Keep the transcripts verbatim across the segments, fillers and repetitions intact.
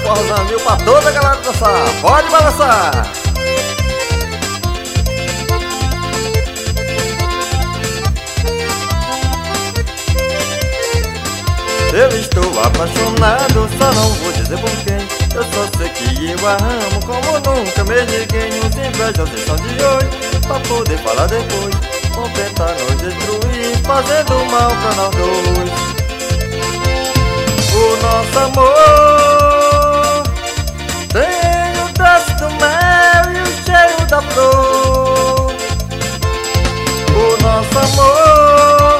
forrozão mil pra toda a galera dançar. Pode balançar! Eu estou apaixonado, só não vou dizer por quem. Eu só sei que eu a amo como nunca me ninguém. Os invejosos estão de olho pra poder falar depois. Vão tentar nos destruir, fazendo mal pra nós dois. O nosso amor tem o doce do mel e o cheiro da flor. O nosso amor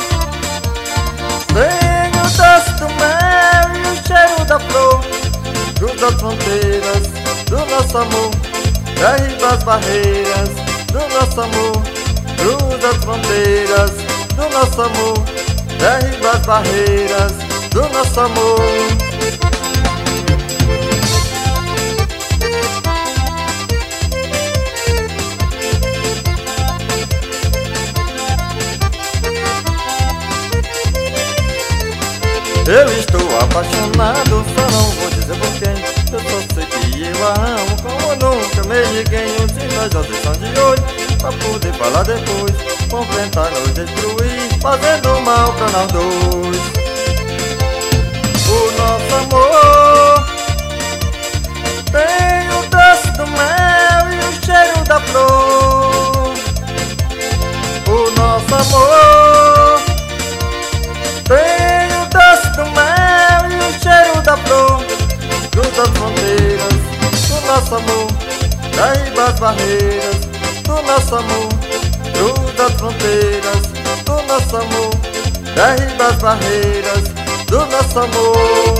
tem o doce do mel e o cheiro da flor. Cruza as fronteiras do nosso amor, derriba as barreiras do nosso amor. Cruza as fronteiras do nosso amor, derriba as barreiras do nosso amor. Eu estou apaixonado, só não vou dizer por quem. Eu só sei que eu a amo como nunca me ninguém. Os invejosos estão de olho pra poder falar depois. Vão tentar nos destruir, fazendo mal pra nós dois. O nosso amor tem o doce do mel e o cheiro da flor. O nosso amor tem o doce do mel e o cheiro da flor. Cruza as fronteiras do nosso amor, derriba as barreiras do nosso amor. Cruza as fronteiras do nosso amor, derriba as barreiras do nosso amor.